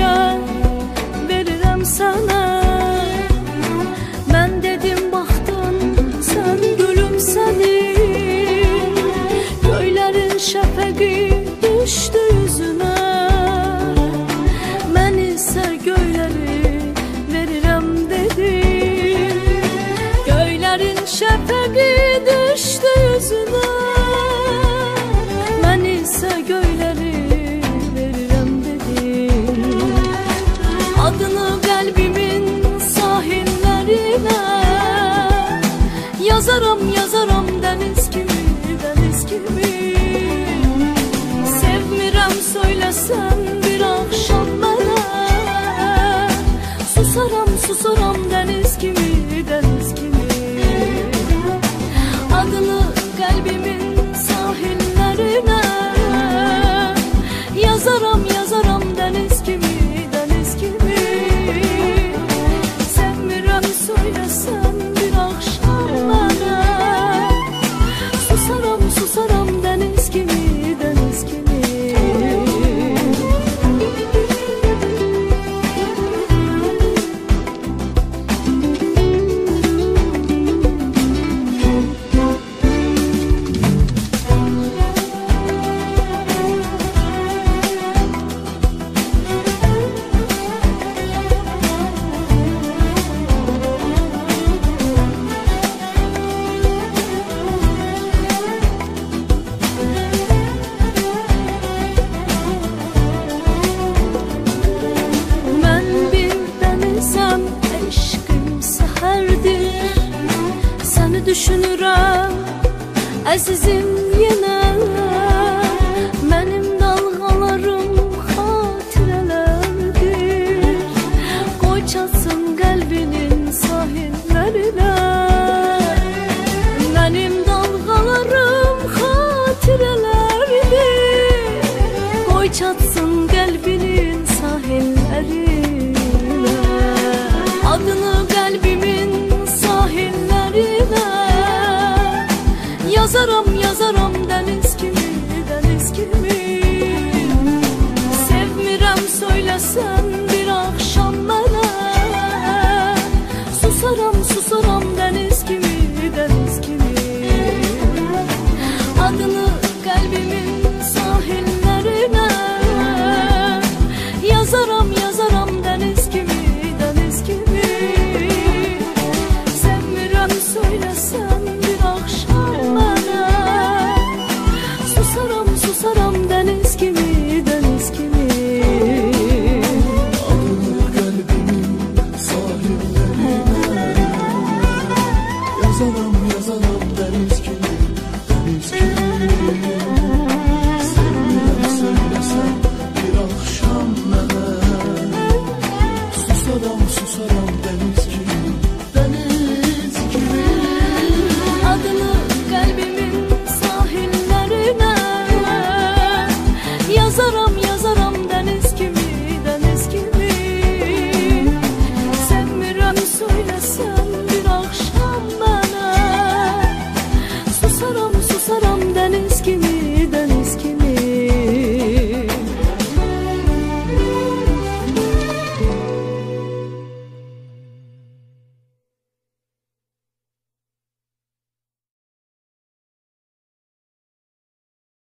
verirəm sənə. Mən dedim baxdın sən gülümsədin, göylərin şəfəqi düşdü yüzünə. Mən isə göyləri verirəm dedim, göylərin şəfəqi düşdü yüzünə. Mən isə göyləri verirəm dedim. Adını qəlbimin sahillərinə yazaram, yazaram dəniz kimi, dəniz kimi. Sevmirəm söyləsən bir axşam mənə, susaram, susaram dəniz kimi, dəniz kimi. Adını qəlbimin sahillərinə yazaram, yazaram dəniz kimi, dəniz kimi. Sevmirəm söyləsən bir axşam mənə, susaram, susaram dəniz kimi, dəniz kimi. Düşünürəm əzizim yenə, mənim dalğalarım xatirələrdir. Qoy çatsın qəlbinin sahillərinə, mənim dalğalarım xatirələrdir. Qoy çatsın qəlbinin sahillərinə. Adını qəlbimin sahillərinə yazaram, yazaram dəniz kimi, dəniz kimi. Sevmirəm söyləsən bir axşam mənə, susaram, susaram dəniz kimi, dəniz kimi. Adını qəlbimin sahillərinə yazaram,